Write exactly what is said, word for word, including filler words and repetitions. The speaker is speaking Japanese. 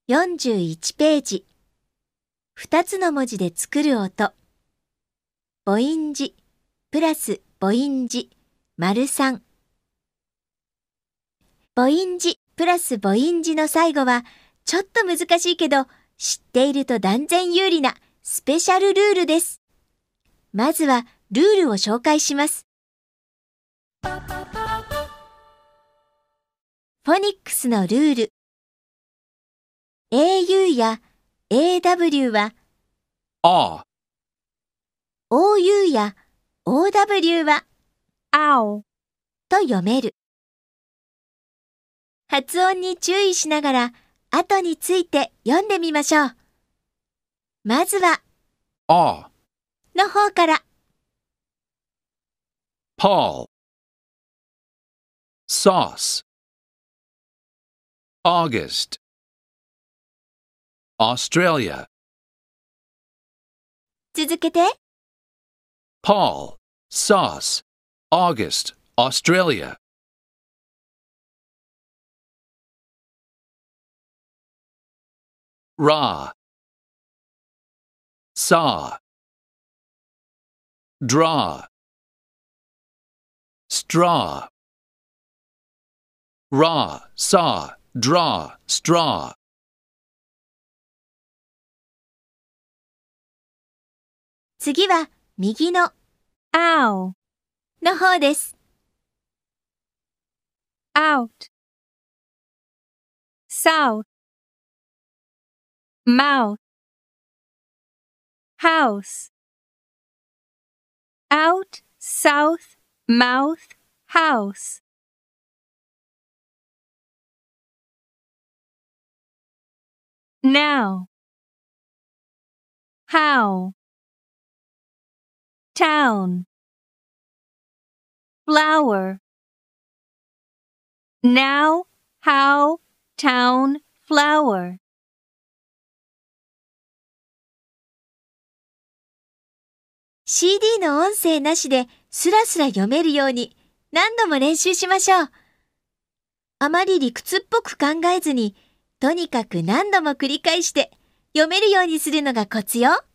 よんじゅういちページ。二つの文字で作る音。母音字、プラス母音字、丸三。母音字、プラス母音字の最後は、ちょっと難しいけど、知っていると断然有利なスペシャルルールです。まずは、ルールを紹介します。フォニックスのルール。エーユー や エーダブリュー は、 あ、 オーユー や オーダブリュー は、 青と読める。発音に注意しながら、後について読んでみましょう。まずは、 あ、 の方から。 Paul, sauce, August, Australia, 続けて。 Paul, sauce, August, Australia. Raw, saw, draw, straw, raw, saw, draw, straw. 次は、右の青の方です。 out south mouth house out south mouth house now how town flower now how town flower シーディー の音声なしでスラスラ読めるように何度も練習しましょう。あまり理屈っぽく考えずに、とにかく何度も繰り返して読めるようにするのがコツよ。